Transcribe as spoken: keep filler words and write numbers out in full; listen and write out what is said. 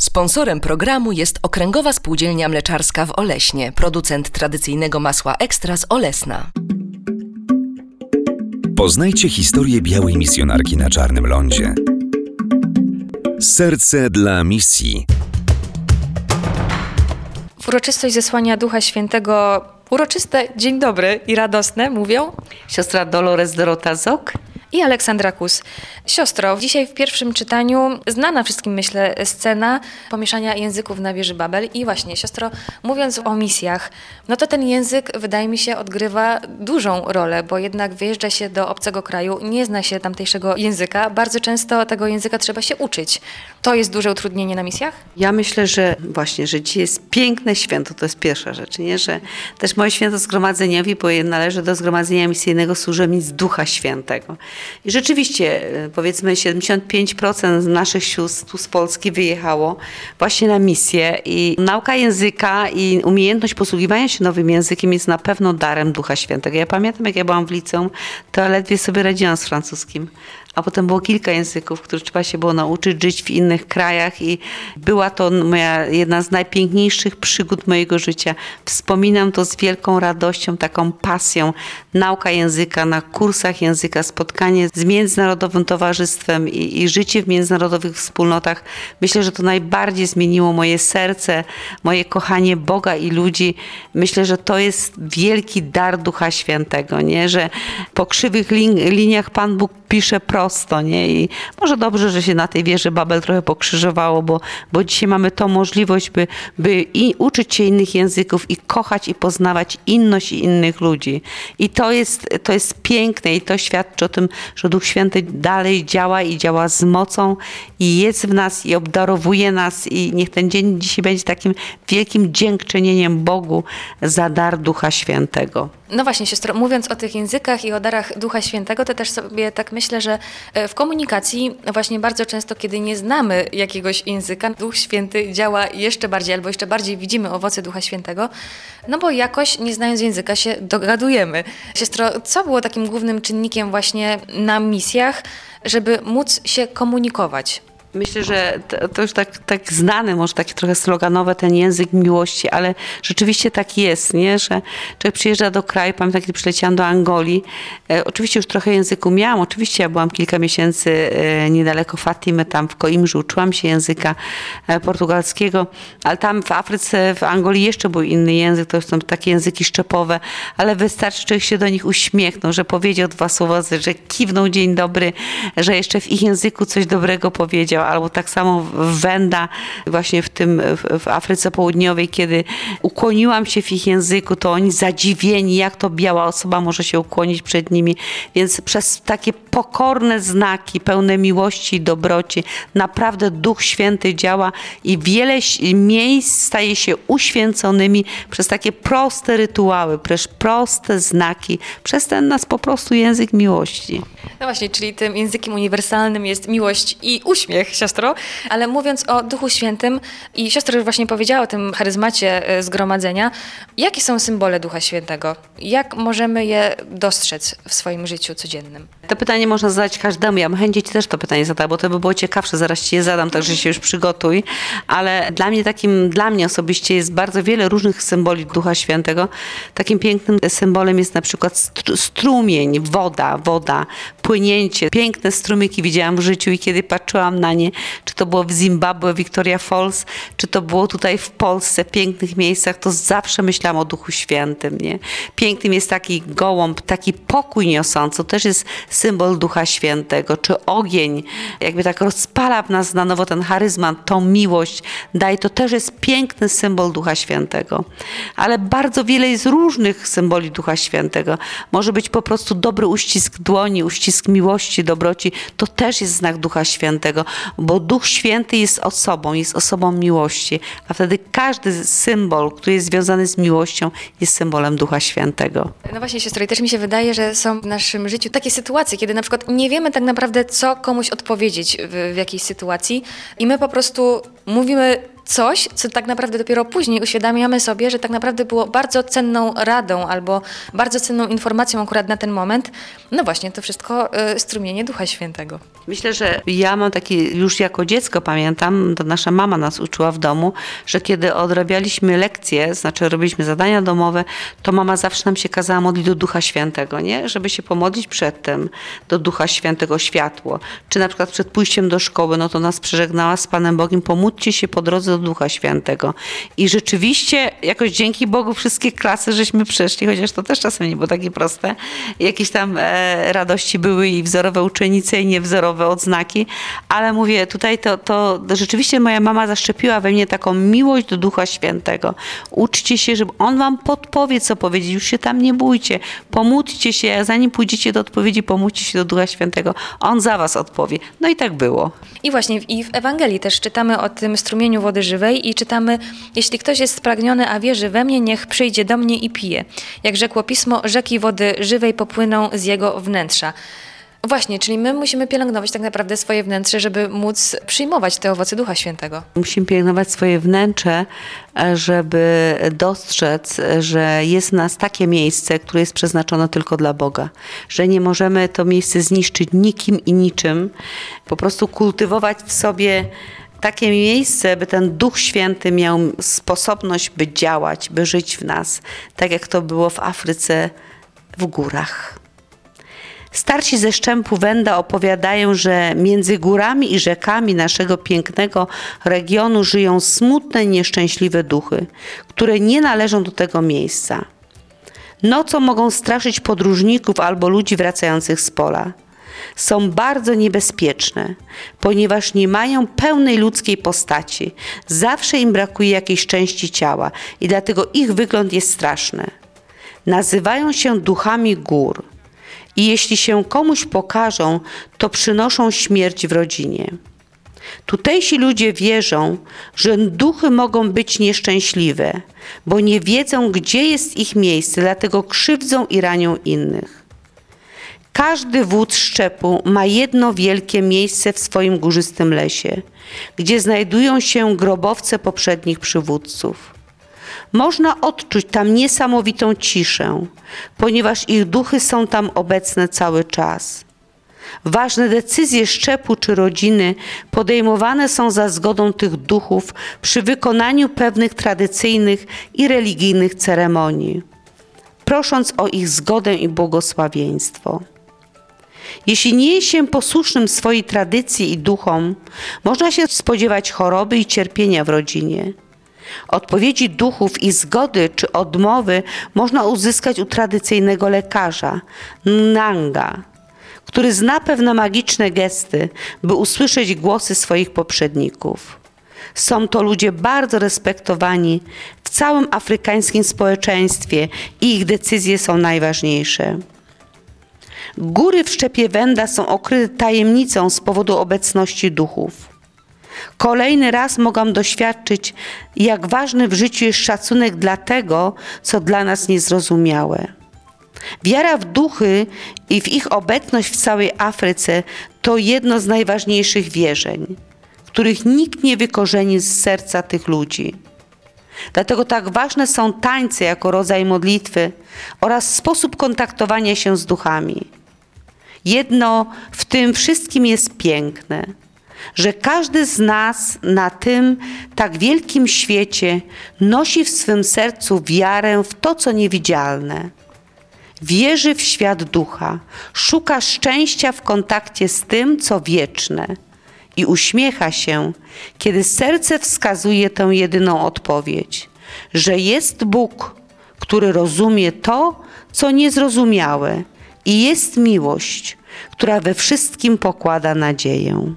Sponsorem programu jest Okręgowa Spółdzielnia Mleczarska w Oleśnie, producent tradycyjnego masła Ekstra z Olesna. Poznajcie historię białej misjonarki na Czarnym Lądzie. Serce dla misji. W uroczystość zesłania Ducha Świętego uroczyste, dzień dobry i radosne mówią siostra Dolores Dorota Zok i Aleksandra Kus. Siostro, dzisiaj w pierwszym czytaniu znana wszystkim, myślę, scena pomieszania języków na wieży Babel. I właśnie, siostro, mówiąc o misjach, no to ten język, wydaje mi się, odgrywa dużą rolę, bo jednak wyjeżdża się do obcego kraju, nie zna się tamtejszego języka, bardzo często tego języka trzeba się uczyć. To jest duże utrudnienie na misjach? Ja myślę, że właśnie, że dzisiaj jest piękne święto, to jest pierwsza rzecz, nie? Że też moje święto zgromadzeniowi, bo należy do zgromadzenia misyjnego służebnic Ducha Świętego. I rzeczywiście, powiedzmy, siedemdziesiąt pięć procent z naszych sióstr tu z Polski wyjechało właśnie na misję i nauka języka i umiejętność posługiwania się nowym językiem jest na pewno darem Ducha Świętego. Ja pamiętam, jak ja byłam w liceum, to ledwie sobie radziłam z francuskim. A potem było kilka języków, których trzeba się było nauczyć, żyć w innych krajach i była to moja jedna z najpiękniejszych przygód mojego życia. Wspominam to z wielką radością, taką pasją. Nauka języka na kursach języka, spotkanie z międzynarodowym towarzystwem i, i życie w międzynarodowych wspólnotach. Myślę, że to najbardziej zmieniło moje serce, moje kochanie Boga i ludzi. Myślę, że to jest wielki dar Ducha Świętego, nie? Że po krzywych lin- liniach Pan Bóg pisze prosto, nie? I może dobrze, że się na tej wieży Babel trochę pokrzyżowało, bo, bo dzisiaj mamy tą możliwość, by, by i uczyć się innych języków i kochać i poznawać inność i innych ludzi. I to jest, to jest piękne i to świadczy o tym, że Duch Święty dalej działa i działa z mocą i jest w nas i obdarowuje nas i niech ten dzień dzisiaj będzie takim wielkim dziękczynieniem Bogu za dar Ducha Świętego. No właśnie, siostro, mówiąc o tych językach i o darach Ducha Świętego, to też sobie tak myślę, że w komunikacji właśnie bardzo często, kiedy nie znamy jakiegoś języka, Duch Święty działa jeszcze bardziej, albo jeszcze bardziej widzimy owoce Ducha Świętego, no bo jakoś nie znając języka się dogadujemy. Siostro, co było takim głównym czynnikiem właśnie na misjach, żeby móc się komunikować? Myślę, że to, to już tak, tak znane, może takie trochę sloganowe, ten język miłości, ale rzeczywiście tak jest, nie? Że człowiek przyjeżdża do kraju, pamiętam, kiedy przyleciałam do Angolii, e, oczywiście już trochę języku miałam, oczywiście ja byłam kilka miesięcy e, niedaleko Fatimy, tam w Koimbrze, uczyłam się języka e, portugalskiego, ale tam w Afryce, w Angolii jeszcze był inny język, to są takie języki szczepowe, ale wystarczy, że człowiek się do nich uśmiechnął, że powiedział dwa słowa, że kiwnął dzień dobry, że jeszcze w ich języku coś dobrego powiedział, albo tak samo w Wenda, właśnie w tym, w Afryce Południowej, kiedy ukłoniłam się w ich języku, to oni zadziwieni, jak to biała osoba może się ukłonić przed nimi. Więc przez takie pokorne znaki, pełne miłości i dobroci, naprawdę Duch Święty działa i wiele miejsc staje się uświęconymi przez takie proste rytuały, przez proste znaki, przez ten nas po prostu język miłości. No właśnie, czyli tym językiem uniwersalnym jest miłość i uśmiech, siostro. Ale mówiąc o Duchu Świętym i siostra już właśnie powiedziała o tym charyzmacie zgromadzenia, jakie są symbole Ducha Świętego? Jak możemy je dostrzec w swoim życiu codziennym? To pytanie można zadać każdemu. Ja bym chętnie ci też to pytanie zadała, bo to by było ciekawsze. Zaraz ci je zadam, także się już przygotuj. Ale dla mnie takim, dla mnie osobiście jest bardzo wiele różnych symboli Ducha Świętego. Takim pięknym symbolem jest na przykład strumień, woda, woda, płynięcie. Piękne strumyki widziałam w życiu i kiedy patrzyłam na nie, czy to było w Zimbabwe, Victoria Falls, czy to było tutaj w Polsce, w pięknych miejscach, to zawsze myślałam o Duchu Świętym, nie? Pięknym jest taki gołąb, taki pokój niosący, to też jest symbol Ducha Świętego, czy ogień, jakby tak rozpala w nas na nowo ten charyzmat, tą miłość daje, to też jest piękny symbol Ducha Świętego. Ale bardzo wiele jest różnych symboli Ducha Świętego. Może być po prostu dobry uścisk dłoni, uścisk miłości, dobroci, to też jest znak Ducha Świętego, bo Duch Święty jest osobą, jest osobą miłości, a wtedy każdy symbol, który jest związany z miłością, jest symbolem Ducha Świętego. No właśnie, siostro, i też mi się wydaje, że są w naszym życiu takie sytuacje, kiedy na przykład nie wiemy tak naprawdę, co komuś odpowiedzieć w, w jakiejś sytuacji i my po prostu mówimy coś, co tak naprawdę dopiero później uświadamiamy sobie, że tak naprawdę było bardzo cenną radą albo bardzo cenną informacją akurat na ten moment. No właśnie, to wszystko y, strumienie Ducha Świętego. Myślę, że ja mam taki, już jako dziecko pamiętam, to nasza mama nas uczyła w domu, że kiedy odrabialiśmy lekcje, znaczy robiliśmy zadania domowe, to mama zawsze nam się kazała modlić do Ducha Świętego, nie? Żeby się pomodlić przedtem do Ducha Świętego światło. Czy na przykład przed pójściem do szkoły, no to nas przeżegnała z Panem Bogiem, pomódlcie się po drodze do Ducha Świętego. I rzeczywiście jakoś dzięki Bogu wszystkie klasy żeśmy przeszli, chociaż to też czasem nie było takie proste. Jakieś tam e, radości były i wzorowe uczennice i niewzorowe odznaki, ale mówię, tutaj to, to rzeczywiście moja mama zaszczepiła we mnie taką miłość do Ducha Świętego. Uczcie się, żeby On wam podpowie, co powiedzieć, już się tam nie bójcie, pomódlcie się, zanim pójdziecie do odpowiedzi, pomódlcie się do Ducha Świętego. On za was odpowie. No i tak było. I właśnie w, i w Ewangelii też czytamy o tym strumieniu wody żywej i czytamy, jeśli ktoś jest spragniony, a wierzy we mnie, niech przyjdzie do mnie i pije. Jak rzekło Pismo, rzeki wody żywej popłyną z jego wnętrza. Właśnie, czyli my musimy pielęgnować tak naprawdę swoje wnętrze, żeby móc przyjmować te owoce Ducha Świętego. Musimy pielęgnować swoje wnętrze, żeby dostrzec, że jest w nas takie miejsce, które jest przeznaczone tylko dla Boga. Że nie możemy to miejsce zniszczyć nikim i niczym. Po prostu kultywować w sobie takie miejsce, by ten Duch Święty miał sposobność, by działać, by żyć w nas. Tak jak to było w Afryce, w górach. Starsi ze Szczępu Wenda opowiadają, że między górami i rzekami naszego pięknego regionu żyją smutne, nieszczęśliwe duchy, które nie należą do tego miejsca. Nocą mogą straszyć podróżników albo ludzi wracających z pola. Są bardzo niebezpieczne, ponieważ nie mają pełnej ludzkiej postaci. Zawsze im brakuje jakiejś części ciała i dlatego ich wygląd jest straszny. Nazywają się duchami gór. I jeśli się komuś pokażą, to przynoszą śmierć w rodzinie. Tutejsi ludzie wierzą, że duchy mogą być nieszczęśliwe, bo nie wiedzą, gdzie jest ich miejsce, dlatego krzywdzą i ranią innych. Każdy wódz szczepu ma jedno wielkie miejsce w swoim górzystym lesie, gdzie znajdują się grobowce poprzednich przywódców. Można odczuć tam niesamowitą ciszę, ponieważ ich duchy są tam obecne cały czas. Ważne decyzje szczepu czy rodziny podejmowane są za zgodą tych duchów przy wykonaniu pewnych tradycyjnych i religijnych ceremonii, prosząc o ich zgodę i błogosławieństwo. Jeśli nie jest się posłusznym swojej tradycji i duchom, można się spodziewać choroby i cierpienia w rodzinie. Odpowiedzi duchów i zgody czy odmowy można uzyskać u tradycyjnego lekarza, Nanga, który zna pewne magiczne gesty, by usłyszeć głosy swoich poprzedników. Są to ludzie bardzo respektowani w całym afrykańskim społeczeństwie i ich decyzje są najważniejsze. Góry w szczepie Wenda są okryte tajemnicą z powodu obecności duchów. Kolejny raz mogłam doświadczyć, jak ważny w życiu jest szacunek dla tego, co dla nas niezrozumiałe. Wiara w duchy i w ich obecność w całej Afryce to jedno z najważniejszych wierzeń, których nikt nie wykorzeni z serca tych ludzi. Dlatego tak ważne są tańce jako rodzaj modlitwy oraz sposób kontaktowania się z duchami. Jedno w tym wszystkim jest piękne, że każdy z nas na tym tak wielkim świecie nosi w swym sercu wiarę w to, co niewidzialne. Wierzy w świat ducha, szuka szczęścia w kontakcie z tym, co wieczne i uśmiecha się, kiedy serce wskazuje tę jedyną odpowiedź, że jest Bóg, który rozumie to, co niezrozumiałe i jest miłość, która we wszystkim pokłada nadzieję.